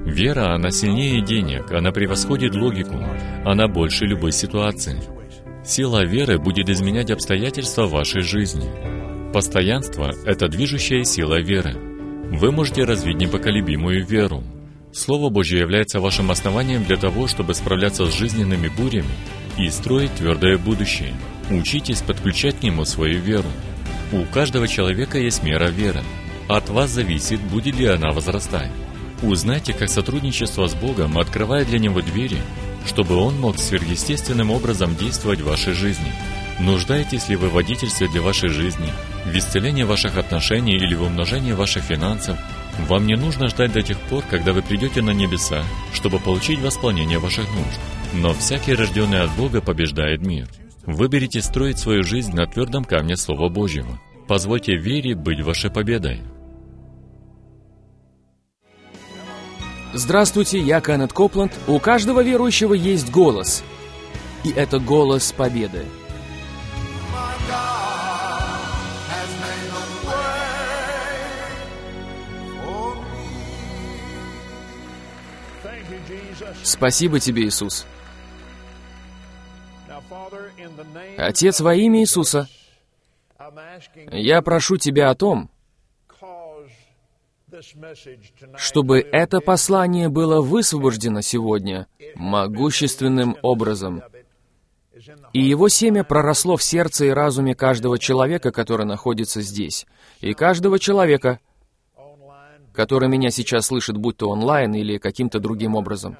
Вера, она сильнее денег, она превосходит логику, она больше любой ситуации. Сила веры будет изменять обстоятельства вашей жизни. Постоянство — это движущая сила веры. Вы можете развить непоколебимую веру. Слово Божье является вашим основанием для того, чтобы справляться с жизненными бурями и строить твердое будущее. Учитесь подключать к нему свою веру. У каждого человека есть мера веры. От вас зависит, будет ли она возрастать. Узнайте, как сотрудничество с Богом открывает для него двери, чтобы Он мог сверхъестественным образом действовать в вашей жизни. Нуждаетесь ли вы в водительстве для вашей жизни, в исцелении ваших отношений или в умножении ваших финансов? Вам не нужно ждать до тех пор, когда вы придете на небеса, чтобы получить восполнение ваших нужд. Но всякий, рожденный от Бога, побеждает мир. Выберите строить свою жизнь на твердом камне Слова Божьего. Позвольте вере быть вашей победой. Здравствуйте, я Кеннет Копланд. У каждого верующего есть голос. И это голос победы. Спасибо тебе, Иисус. Отец, во имя Иисуса, я прошу Тебя о том, чтобы это послание было высвобождено сегодня могущественным образом, и его семя проросло в сердце и разуме каждого человека, который находится здесь, и каждого человека, который меня сейчас слышит, будь то онлайн или каким-то другим образом.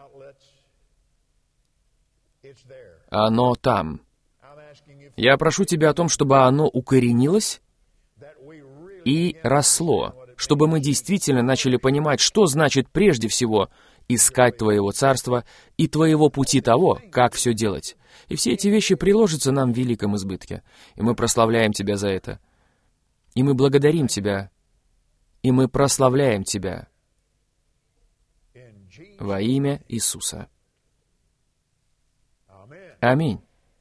Оно там. Я прошу Тебя о том, чтобы оно укоренилось и росло, чтобы мы действительно начали понимать, что значит прежде всего искать Твоего Царства и Твоего пути того, как все делать. И все эти вещи приложатся нам в великом избытке. И мы прославляем Тебя за это. И мы благодарим Тебя. И мы прославляем Тебя. Во имя Иисуса. Аминь.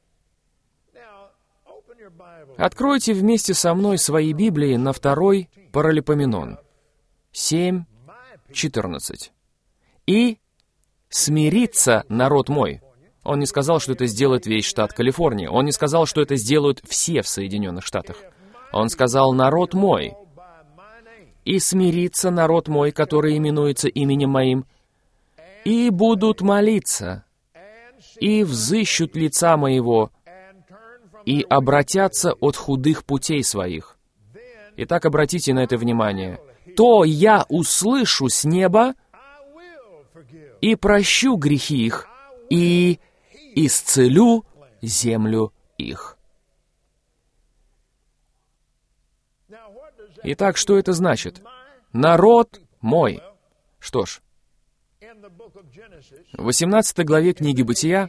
Откройте вместе со мной свои Библии на 2 Паралипоменон 7:14. «И смирится народ мой». Он не сказал, что это сделает весь штат Калифорния. Он не сказал, что это сделают все в Соединенных Штатах. Он сказал «народ мой». «И смирится народ мой, который именуется именем моим, и будут молиться, и взыщут лица моего, и обратятся от худых путей своих». Итак, обратите на это внимание. «То я услышу с неба, и прощу грехи их, и исцелю землю их». Итак, что это значит? «Народ мой». Что ж, в 18 главе книги Бытия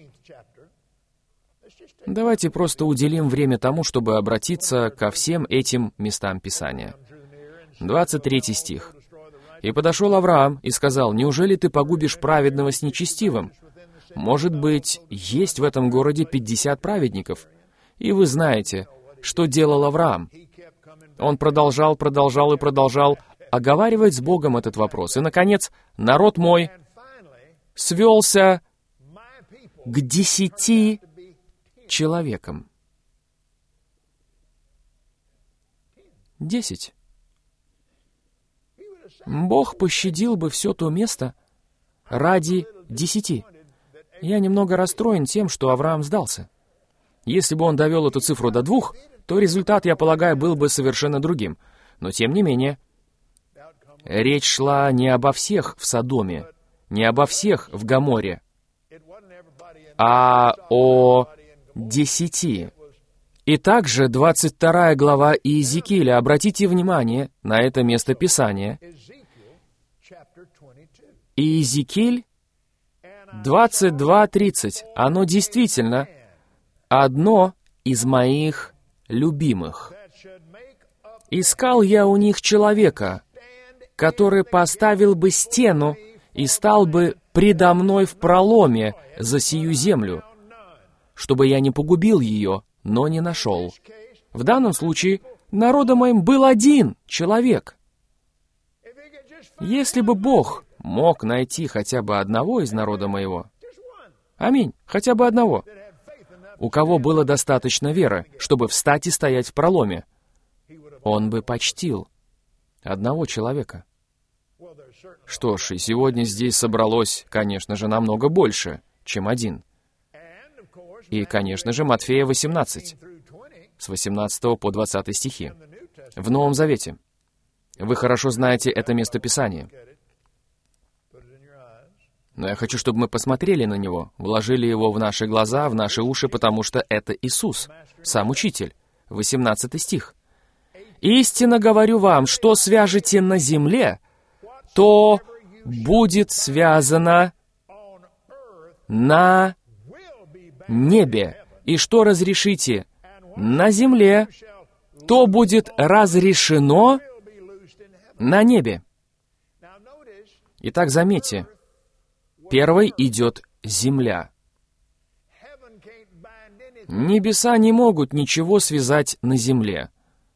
давайте просто уделим время тому, чтобы обратиться ко всем этим местам Писания. 23 стих. «И подошел Авраам и сказал: неужели ты погубишь праведного с нечестивым? Может быть, есть в этом городе 50 праведников. И вы знаете, что делал Авраам». Он продолжал оговаривать с Богом этот вопрос. И, наконец, народ мой свелся к 10 человекам. 10. Бог пощадил бы все то место ради 10. Я немного расстроен тем, что Авраам сдался. Если бы он довел эту цифру до 2, то результат, я полагаю, был бы совершенно другим. Но тем не менее, речь шла не обо всех в Содоме, не обо всех в Гоморе, а о 10. И также 22 глава Иезекииля, обратите внимание на это место Писания. Иезекииль 22:30. Оно действительно одно из моих любимых. «Искал я у них человека, который поставил бы стену и стал бы предо мной в проломе за сию землю, чтобы я не погубил ее, но не нашел». В данном случае народом моим был один человек. Если бы Бог мог найти хотя бы одного из народа моего, аминь, хотя бы одного, у кого было достаточно веры, чтобы встать и стоять в проломе, он бы почтил одного человека. Что ж, и сегодня здесь собралось, конечно же, намного больше, чем один. И, конечно же, Матфея 18, с 18 по 20 стихи, в Новом Завете. Вы хорошо знаете это местописание. Но я хочу, чтобы мы посмотрели на него, вложили его в наши глаза, в наши уши, потому что это Иисус, сам Учитель. 18 стих. «Истинно говорю вам, что свяжете на земле, то будет связано на небе, и что разрешите на земле, то будет разрешено на небе». Итак, заметьте, первой идет земля. Небеса не могут ничего связать на земле.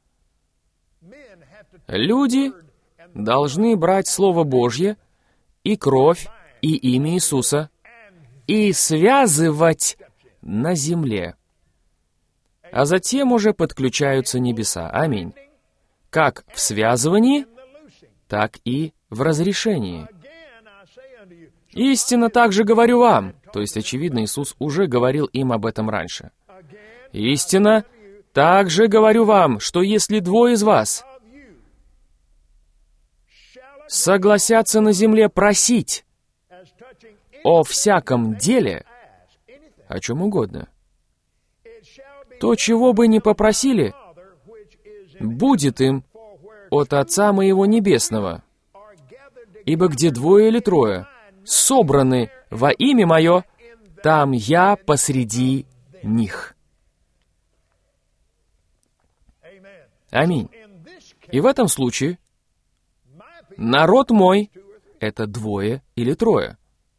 Люди должны брать Слово Божье и кровь, и имя Иисуса, и связывать на земле. А затем уже подключаются небеса. Аминь. Как в связывании, так и в разрешении. «Истинно также говорю вам», то есть, очевидно, Иисус уже говорил им об этом раньше. «Истинно также говорю вам, что если двое из вас согласятся на земле просить о всяком деле, о чем угодно, то, чего бы ни попросили, будет им от Отца Моего Небесного. Ибо где двое или трое собраны во имя Мое, там Я посреди них». Аминь. И в этом случае народ мой — это двое или трое.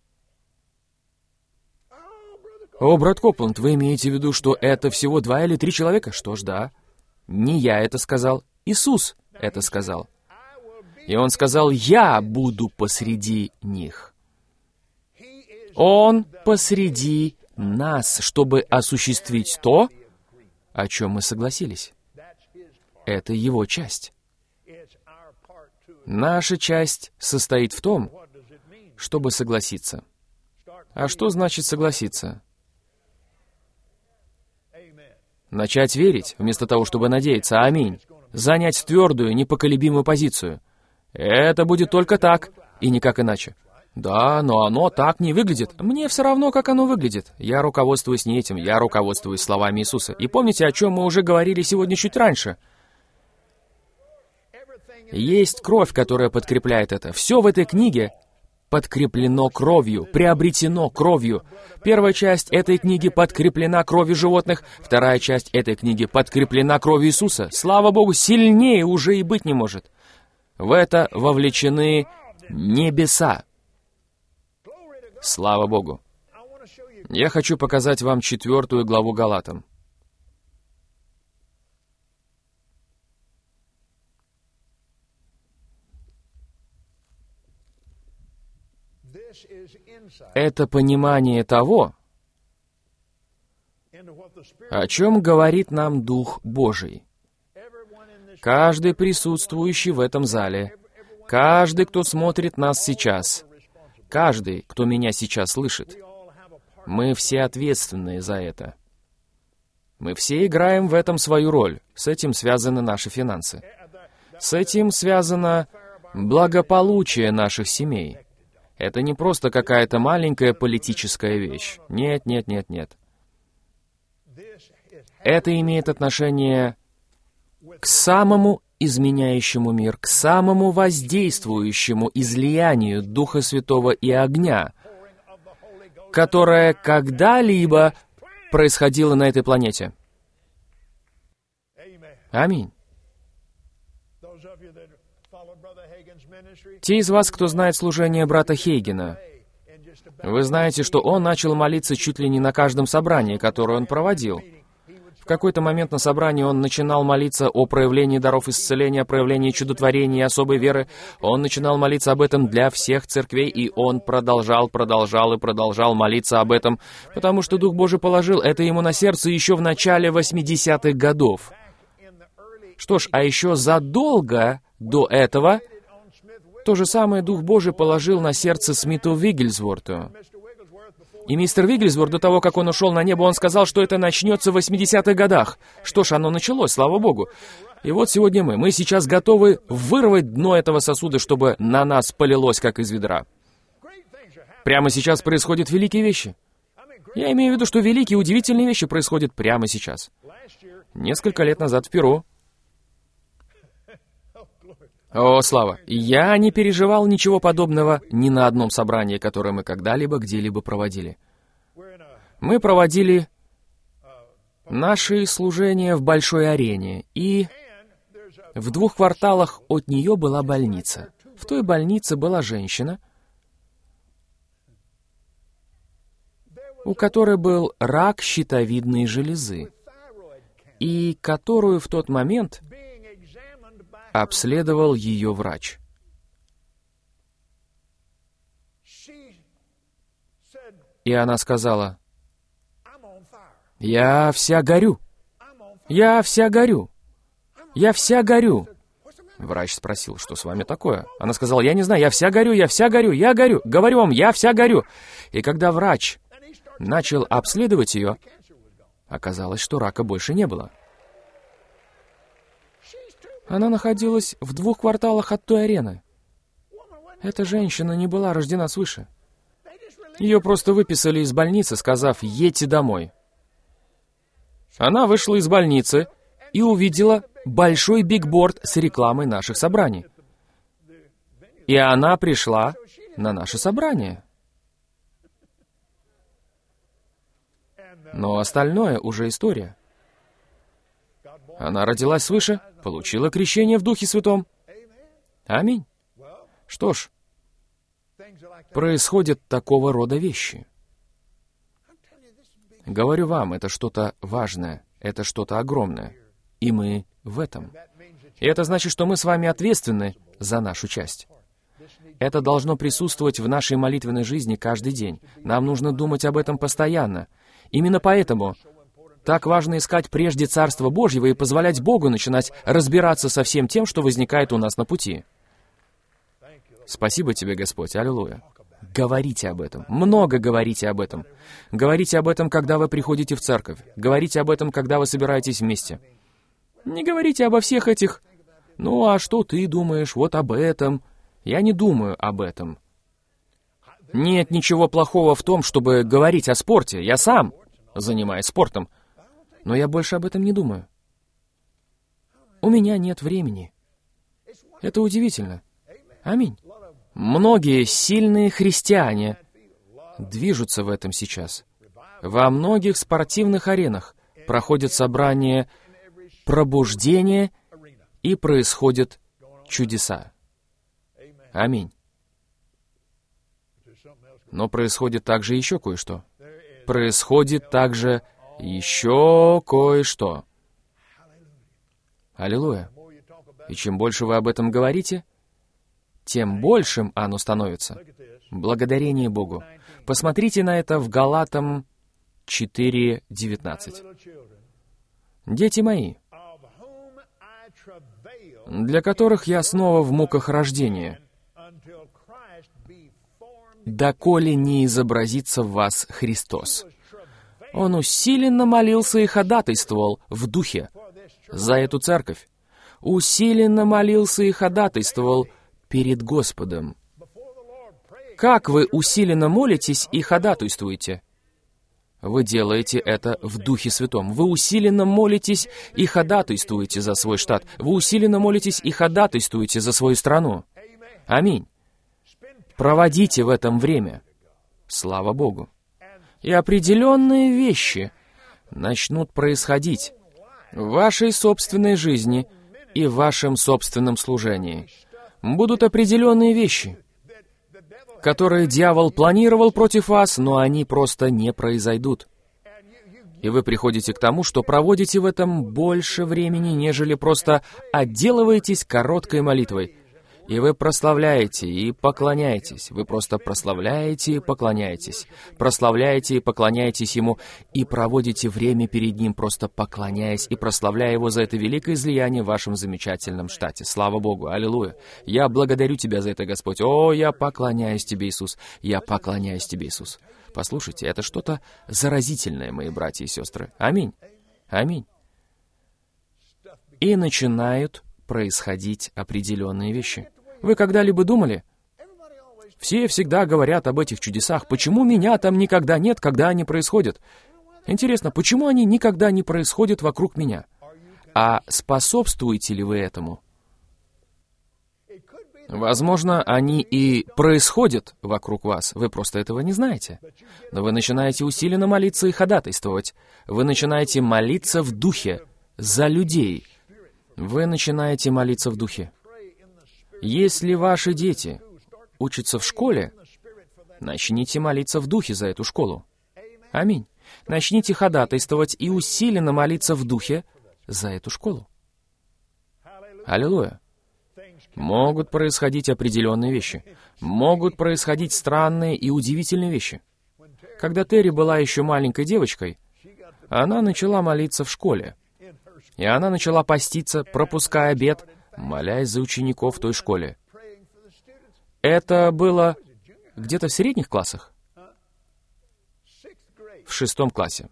О, брат Копланд, вы имеете в виду, что это всего 2 или 3 человека? Что ж, да. Не я это сказал, Иисус это сказал. И Он сказал: «Я буду посреди них». Он посреди нас, чтобы осуществить то, о чем мы согласились. Это Его часть. Наша часть состоит в том, чтобы согласиться. А что значит согласиться? Начать верить, вместо того, чтобы надеяться. Аминь. Занять твердую, непоколебимую позицию. Это будет только так, и никак иначе. Да, но оно так не выглядит. Мне все равно, как оно выглядит. Я руководствуюсь не этим, я руководствуюсь словами Иисуса. И помните, о чем мы уже говорили сегодня чуть раньше? Есть кровь, которая подкрепляет это. Все в этой книге подкреплено кровью, приобретено кровью. Первая часть этой книги подкреплена кровью животных, вторая часть этой книги подкреплена кровью Иисуса. Слава Богу, сильнее уже и быть не может. В это вовлечены небеса. Слава Богу. Я хочу показать вам 4 главу Галатам. Это понимание того, о чем говорит нам Дух Божий. Каждый присутствующий в этом зале, каждый, кто смотрит нас сейчас, каждый, кто меня сейчас слышит, мы все ответственны за это. Мы все играем в этом свою роль. С этим связаны наши финансы. С этим связано благополучие наших семей. Это не просто какая-то маленькая политическая вещь. Нет, нет, нет, нет. Это имеет отношение к самому изменяющему мир, к самому воздействующему излиянию Духа Святого и огня, которое когда-либо происходило на этой планете. Аминь. Те из вас, кто знает служение брата Хейгена, вы знаете, что он начал молиться чуть ли не на каждом собрании, которое он проводил. В какой-то момент на собрании он начинал молиться о проявлении даров исцеления, о проявлении чудотворений и особой веры. Он начинал молиться об этом для всех церквей, и он продолжал молиться об этом, потому что Дух Божий положил это ему на сердце еще в начале 80-х годов. Что ж, а еще задолго до этого то же самое Дух Божий положил на сердце Смиту Виггельсворту. И мистер Виггельсворт, до того, как он ушел на небо, он сказал, что это начнется в 80-х годах. Что ж, оно началось, слава Богу. И вот сегодня мы сейчас готовы вырвать дно этого сосуда, чтобы на нас полилось, как из ведра. Прямо сейчас происходят великие вещи. Я имею в виду, что великие, удивительные вещи происходят прямо сейчас. Несколько лет назад в Перу. О, слава! Я не переживал ничего подобного ни на одном собрании, которое мы когда-либо где-либо проводили. Мы проводили наши служения в большой арене, и в 2 кварталах от нее была больница. В той больнице была женщина, у которой был рак щитовидной железы, и которую в тот момент обследовал ее врач. И она сказала: «Я вся горю. Я вся горю. Я вся горю». Врач спросил: «Что с вами такое?» Она сказала: «Я не знаю, я вся горю, я вся горю, я горю. Говорю вам, я вся горю». И когда врач начал обследовать ее, оказалось, что рака больше не было. Она находилась в 2 кварталах от той арены. Эта женщина не была рождена свыше. Ее просто выписали из больницы, сказав: «Едьте домой». Она вышла из больницы и увидела большой бигборд с рекламой наших собраний. И она пришла на наше собрание. Но остальное уже история. Она родилась свыше, получила крещение в Духе Святом. Аминь. Что ж, происходят такого рода вещи. Говорю вам, это что-то важное, это что-то огромное. И мы в этом. И это значит, что мы с вами ответственны за нашу часть. Это должно присутствовать в нашей молитвенной жизни каждый день. Нам нужно думать об этом постоянно. Именно поэтому так важно искать прежде Царство Божьего и позволять Богу начинать разбираться со всем тем, что возникает у нас на пути. Спасибо тебе, Господь, аллилуйя. Говорите об этом, много говорите об этом. Говорите об этом, когда вы приходите в церковь. Говорите об этом, когда вы собираетесь вместе. Не говорите обо всех этих: «Ну, а что ты думаешь вот об этом?» Я не думаю об этом. Нет ничего плохого в том, чтобы говорить о спорте. Я сам занимаюсь спортом. Но я больше об этом не думаю. У меня нет времени. Это удивительно. Аминь. Многие сильные христиане движутся в этом сейчас. Во многих спортивных аренах проходят собрания пробуждения и происходят чудеса. Аминь. Но происходит также еще кое-что. Происходит также еще кое-что. Аллилуйя. И чем больше вы об этом говорите, тем большим оно становится. Благодарение Богу. Посмотрите на это в Галатам 4:19. «Дети мои, для которых я снова в муках рождения, доколе не изобразится в вас Христос». Он усиленно молился и ходатайствовал в духе за эту церковь. Усиленно молился и ходатайствовал перед Господом. Как вы усиленно молитесь и ходатайствуете? Вы делаете это в Духе Святом. Вы усиленно молитесь и ходатайствуете за свой штат. Вы усиленно молитесь и ходатайствуете за свою страну. Аминь. Проводите в этом время. Слава Богу. И определенные вещи начнут происходить в вашей собственной жизни и в вашем собственном служении. Будут определенные вещи, которые дьявол планировал против вас, но они просто не произойдут. И вы приходите к тому, что проводите в этом больше времени, нежели просто отделываетесь короткой молитвой. И вы прославляете и поклоняетесь. Вы просто прославляете и поклоняетесь. Прославляете и поклоняетесь Ему. И проводите время перед Ним, просто поклоняясь и прославляя Его за это великое излияние в вашем замечательном штате. Слава Богу! Аллилуйя! Я благодарю Тебя за это, Господь. О, я поклоняюсь Тебе, Иисус! Я поклоняюсь Тебе, Иисус! Послушайте, это что-то заразительное, мои братья и сестры. Аминь. Аминь. И начинают происходить определенные вещи. Вы когда-либо думали? Все всегда говорят об этих чудесах. Почему меня там никогда нет, когда они происходят? Интересно, почему они никогда не происходят вокруг меня? А способствуете ли вы этому? Возможно, они и происходят вокруг вас, вы просто этого не знаете. Но вы начинаете усиленно молиться и ходатайствовать. Вы начинаете молиться в духе за людей. Вы начинаете молиться в духе. Если ваши дети учатся в школе, начните молиться в духе за эту школу. Аминь. Начните ходатайствовать и усиленно молиться в духе за эту школу. Аллилуйя. Могут происходить определенные вещи. Могут происходить странные и удивительные вещи. Когда Терри была еще маленькой девочкой, она начала молиться в школе. И она начала поститься, пропуская обед, молясь за учеников в той школе. Это было где-то в средних классах? В 6 классе.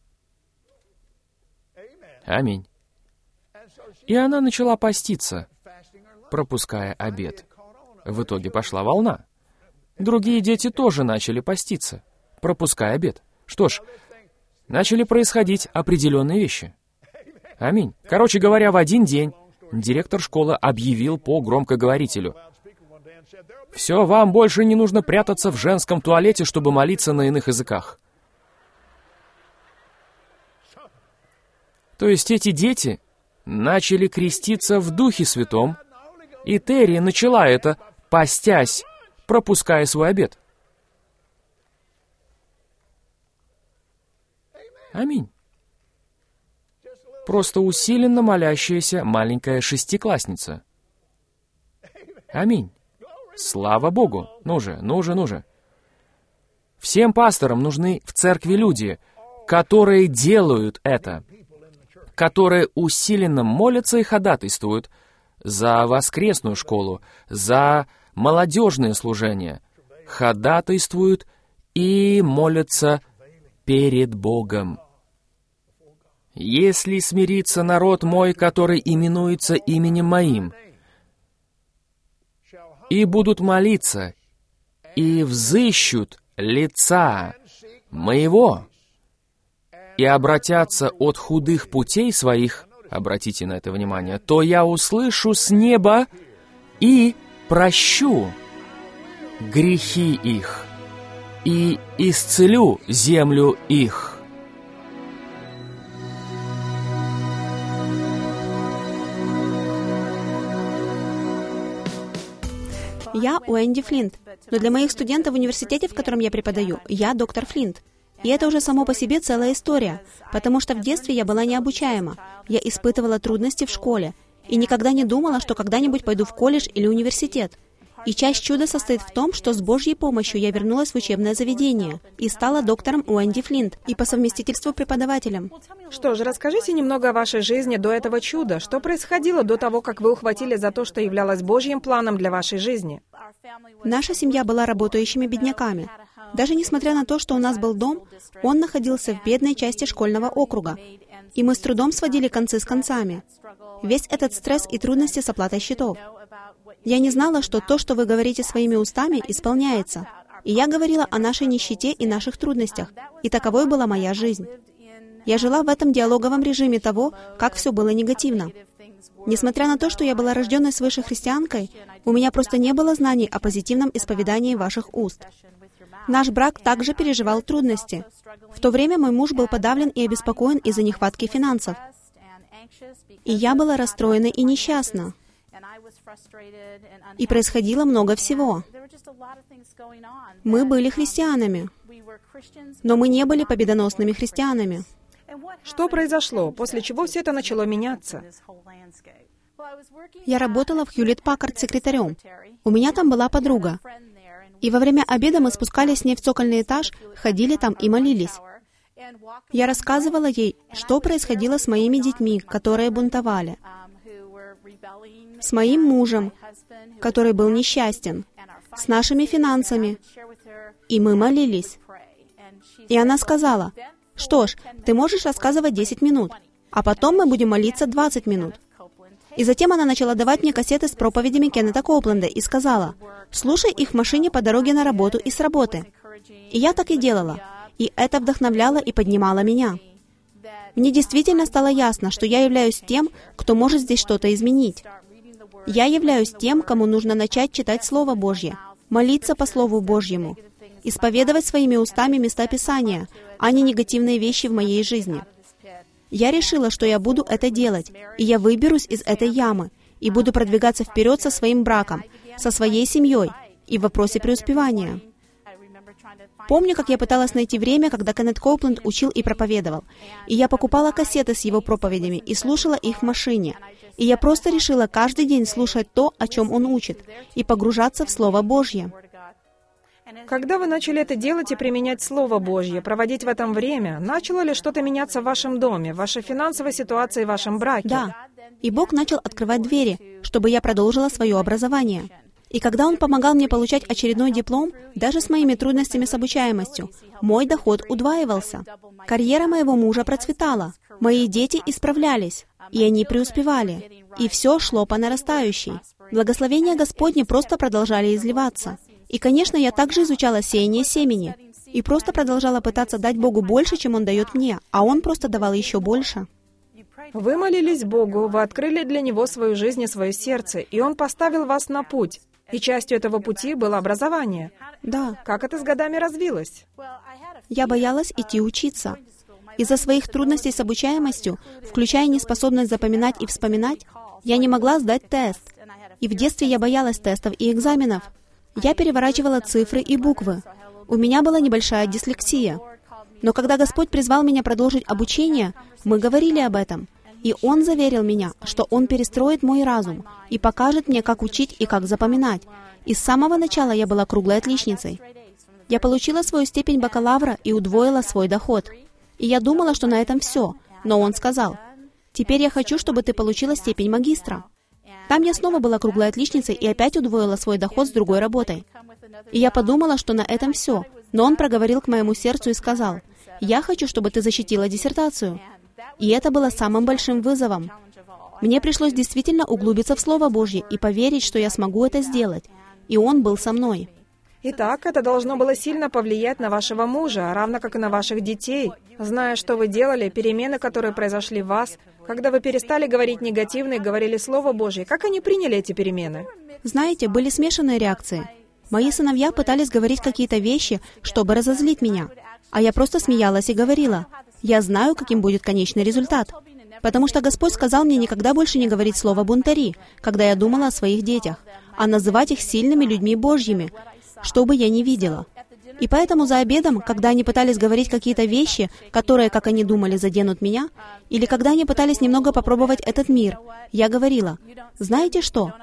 Аминь. И она начала поститься, пропуская обед. В итоге пошла волна. Другие дети тоже начали поститься, пропуская обед. Что ж, начали происходить определенные вещи. Аминь. Короче говоря, в один день директор школы объявил по громкоговорителю: «Все, вам больше не нужно прятаться в женском туалете, чтобы молиться на иных языках». То есть эти дети начали креститься в Духе Святом, и Терри начала это, постясь, пропуская свой обед. Аминь. Просто усиленно молящаяся маленькая 6-классница. Аминь. Слава Богу. Ну же. Всем пасторам нужны в церкви люди, которые делают это, которые усиленно молятся и ходатайствуют за воскресную школу, за молодежное служение, ходатайствуют и молятся перед Богом. «Если смирится народ мой, который именуется именем моим, и будут молиться, и взыщут лица моего, и обратятся от худых путей своих», обратите на это внимание, «то я услышу с неба и прощу грехи их, и исцелю землю их». Я Уэнди Флинт, но для моих студентов в университете, в котором я преподаю, я доктор Флинт. И это уже само по себе целая история, потому что в детстве я была необучаема. Я испытывала трудности в школе и никогда не думала, что когда-нибудь пойду в колледж или университет. И часть чуда состоит в том, что с Божьей помощью я вернулась в учебное заведение и стала доктором Уэнди Флинт и по совместительству преподавателем. Что ж, расскажите немного о вашей жизни до этого чуда. Что происходило до того, как вы ухватили за то, что являлось Божьим планом для вашей жизни? Наша семья была работающими бедняками. Даже несмотря на то, что у нас был дом, он находился в бедной части школьного округа. И мы с трудом сводили концы с концами. Весь этот стресс и трудности с оплатой счетов. Я не знала, что то, что вы говорите своими устами, исполняется. И я говорила о нашей нищете и наших трудностях. И таковой была моя жизнь. Я жила в этом диалоговом режиме того, как все было негативно. Несмотря на то, что я была рожденной свыше христианкой, у меня просто не было знаний о позитивном исповедании ваших уст. Наш брак также переживал трудности. В то время мой муж был подавлен и обеспокоен из-за нехватки финансов. И я была расстроена и несчастна. И происходило много всего. Мы были христианами, но мы не были победоносными христианами. Что произошло, после чего все это начало меняться? Я работала в Хьюлетт-Паккард секретарем. У меня там была подруга. И во время обеда мы спускались с ней в цокольный этаж, ходили там и молились. Я рассказывала ей, что происходило с моими детьми, которые бунтовали, с моим мужем, который был несчастен, с нашими финансами. И мы молились. И она сказала: «Что ж, ты можешь рассказывать 10 минут, а потом мы будем молиться 20 минут». И затем она начала давать мне кассеты с проповедями Кеннета Коупленда и сказала: «Слушай их в машине по дороге на работу и с работы». И я так и делала. И это вдохновляло и поднимало меня. Мне действительно стало ясно, что я являюсь тем, кто может здесь что-то изменить. Я являюсь тем, кому нужно начать читать Слово Божье, молиться по Слову Божьему, исповедовать своими устами места Писания, а не негативные вещи в моей жизни. Я решила, что я буду это делать, и я выберусь из этой ямы, и буду продвигаться вперед со своим браком, со своей семьей и в вопросе преуспевания. Помню, как я пыталась найти время, когда Кеннет Коупленд учил и проповедовал, и я покупала кассеты с его проповедями и слушала их в машине, и я просто решила каждый день слушать то, о чем он учит, и погружаться в Слово Божье. Когда вы начали это делать и применять Слово Божье, проводить в этом время, начало ли что-то меняться в вашем доме, в вашей финансовой ситуации, в вашем браке? Да. И Бог начал открывать двери, чтобы я продолжила свое образование. И когда Он помогал мне получать очередной диплом, даже с моими трудностями с обучаемостью, мой доход удваивался. Карьера моего мужа процветала. Мои дети исправлялись, и они преуспевали. И все шло по нарастающей. Благословения Господни просто продолжали изливаться. И, конечно, я также изучала сеяние семени. И просто продолжала пытаться дать Богу больше, чем Он дает мне, а Он просто давал еще больше. Вы молились Богу, вы открыли для Него свою жизнь и свое сердце, и Он поставил вас на путь. И частью этого пути было образование. Да. Как это с годами развилось? Я боялась идти учиться. Из-за своих трудностей с обучаемостью, включая неспособность запоминать и вспоминать, я не могла сдать тест. И в детстве я боялась тестов и экзаменов. Я переворачивала цифры и буквы. У меня была небольшая дислексия. Но когда Господь призвал меня продолжить обучение, мы говорили об этом. И Он заверил меня, что Он перестроит мой разум и покажет мне, как учить и как запоминать. И с самого начала я была круглой отличницей. Я получила свою степень бакалавра и удвоила свой доход. И я думала, что на этом все. Но Он сказал: «Теперь я хочу, чтобы ты получила степень магистра». Там я снова была круглой отличницей и опять удвоила свой доход с другой работой. И я подумала, что на этом все. Но Он проговорил к моему сердцу и сказал: «Я хочу, чтобы ты защитила диссертацию». И это было самым большим вызовом. Мне пришлось действительно углубиться в Слово Божье и поверить, что я смогу это сделать. И Он был со мной. Итак, это должно было сильно повлиять на вашего мужа, равно как и на ваших детей. Зная, что вы делали, перемены, которые произошли в вас, когда вы перестали говорить негативно и говорили Слово Божье, как они приняли эти перемены? Знаете, были смешанные реакции. Мои сыновья пытались говорить какие-то вещи, чтобы разозлить меня. А я просто смеялась и говорила: «Я знаю, каким будет конечный результат». Потому что Господь сказал мне никогда больше не говорить слово «бунтари», когда я думала о своих детях, а называть их сильными людьми Божьими, что бы я ни видела. И поэтому за обедом, когда они пытались говорить какие-то вещи, которые, как они думали, заденут меня, или когда они пытались немного попробовать этот мир, я говорила: «Знаете что?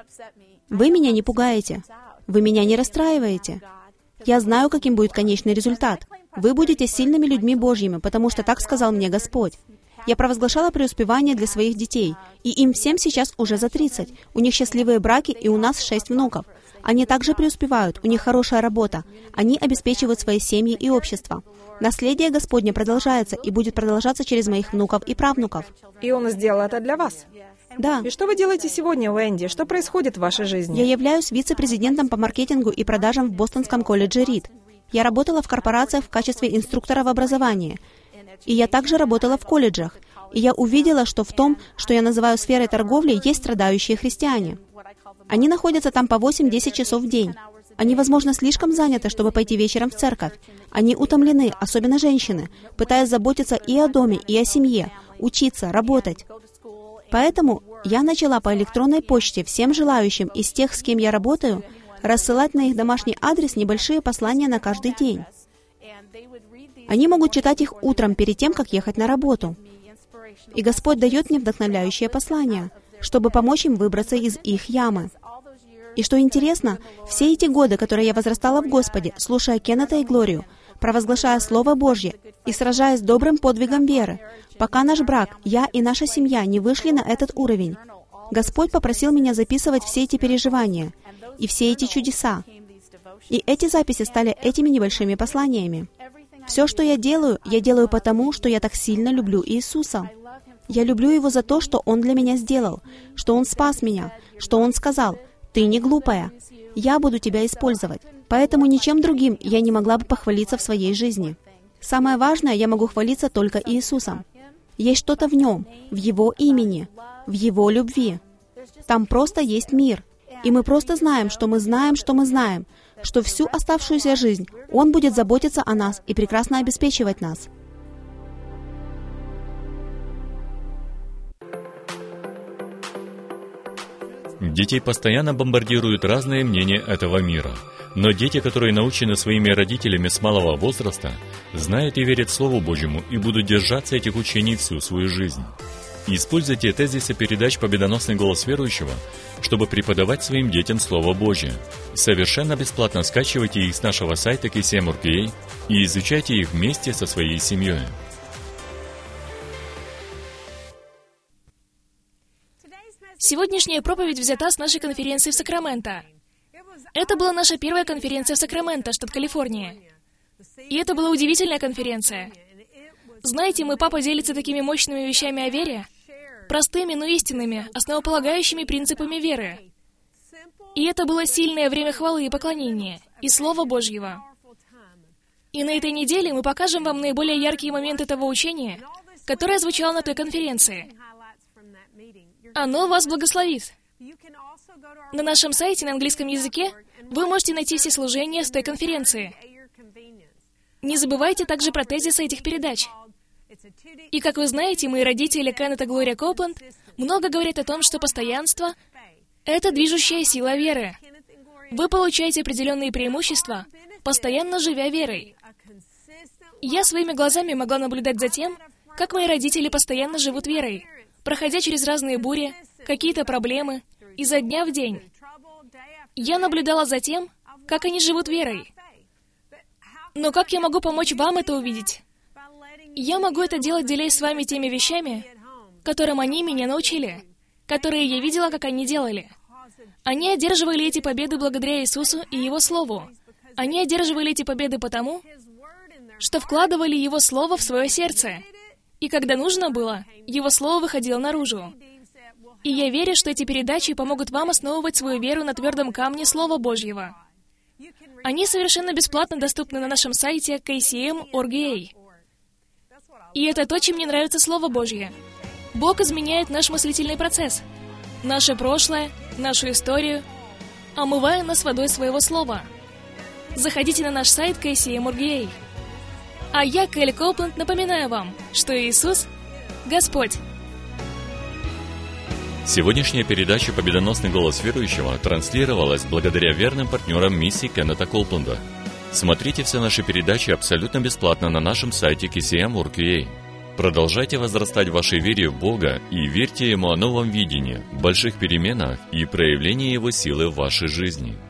Вы меня не пугаете. Вы меня не расстраиваете. Я знаю, каким будет конечный результат. Вы будете сильными людьми Божьими, потому что так сказал мне Господь». Я провозглашала преуспевание для своих детей, и им всем сейчас уже за 30. У них счастливые браки, и у нас 6 внуков. Они также преуспевают, у них хорошая работа. Они обеспечивают свои семьи и общество. Наследие Господне продолжается и будет продолжаться через моих внуков и правнуков. И Он сделал это для вас? Да. И что вы делаете сегодня, Уэнди? Что происходит в вашей жизни? Я являюсь вице-президентом по маркетингу и продажам в Бостонском колледже Рид. Я работала в корпорациях в качестве инструктора в образовании. И я также работала в колледжах. И я увидела, что в том, что я называю сферой торговли, есть страдающие христиане. Они находятся там по 8-10 часов в день. Они, возможно, слишком заняты, чтобы пойти вечером в церковь. Они утомлены, особенно женщины, пытаясь заботиться и о доме, и о семье, учиться, работать. Поэтому я начала по электронной почте всем желающим из тех, с кем я работаю, рассылать на их домашний адрес небольшие послания на каждый день. Они могут читать их утром перед тем, как ехать на работу. И Господь дает мне вдохновляющее послание, чтобы помочь им выбраться из их ямы. И что интересно, все эти годы, которые я возрастала в Господе, слушая Кеннета и Глорию, провозглашая Слово Божье и сражаясь добрым подвигом веры, пока наш брак, я и наша семья не вышли на этот уровень, Господь попросил меня записывать все эти переживания и все эти чудеса. И эти записи стали этими небольшими посланиями. Все, что я делаю потому, что я так сильно люблю Иисуса. Я люблю Его за то, что Он для меня сделал, что Он спас меня, что Он сказал: «Ты не глупая, я буду тебя использовать». Поэтому ничем другим я не могла бы похвалиться в своей жизни. Самое важное, я могу хвалиться только Иисусом. Есть что-то в Нем, в Его имени, в Его любви. Там просто есть мир. И мы просто знаем, что мы знаем, что всю оставшуюся жизнь Он будет заботиться о нас и прекрасно обеспечивать нас. Детей постоянно бомбардируют разные мнения этого мира. Но дети, которые научены своими родителями с малого возраста, знают и верят Слову Божьему и будут держаться этих учений всю свою жизнь. Используйте тезисы передач «Победоносный голос верующего», чтобы преподавать своим детям Слово Божье. Совершенно бесплатно скачивайте их с нашего сайта KCM.org.ua и изучайте их вместе со своей семьей. Сегодняшняя проповедь взята с нашей конференции в Сакраменто. Это была наша первая конференция в Сакраменто, штат Калифорния. И это была удивительная конференция. Знаете, мой папа делится такими мощными вещами о вере, простыми, но истинными, основополагающими принципами веры. И это было сильное время хвалы и поклонения, и Слова Божьего. И на этой неделе мы покажем вам наиболее яркие моменты того учения, которое звучало на той конференции. Оно вас благословит. На нашем сайте на английском языке вы можете найти все служения с той конференции. Не забывайте также про тезисы этих передач. И, как вы знаете, мои родители Кеннет и Глория Коупленд много говорят о том, что постоянство — это движущая сила веры. Вы получаете определенные преимущества, постоянно живя верой. Я своими глазами могла наблюдать за тем, как мои родители постоянно живут верой, проходя через разные бури, какие-то проблемы, изо дня в день. Я наблюдала за тем, как они живут верой. Но как я могу помочь вам это увидеть? Я могу это делать, делясь с вами теми вещами, которым они меня научили, которые я видела, как они делали. Они одерживали эти победы благодаря Иисусу и Его Слову. Они одерживали эти победы потому, что вкладывали Его Слово в свое сердце. И когда нужно было, Его Слово выходило наружу. И я верю, что эти передачи помогут вам основывать свою веру на твердом камне Слова Божьего. Они совершенно бесплатно доступны на нашем сайте KCM.org.ua. И это то, чем мне нравится Слово Божье. Бог изменяет наш мыслительный процесс, наше прошлое, нашу историю, омывая нас водой Своего Слова. Заходите на наш сайт KCM.org.ua. А я, Келли Коупленд, напоминаю вам, что Иисус — Господь. Сегодняшняя передача «Победоносный голос верующего» транслировалась благодаря верным партнерам миссии Кеннета Коупленда. Смотрите все наши передачи абсолютно бесплатно на нашем сайте KCM.org.ua. Продолжайте возрастать в вашей вере в Бога и верьте Ему о новом видении, больших переменах и проявлении Его силы в вашей жизни.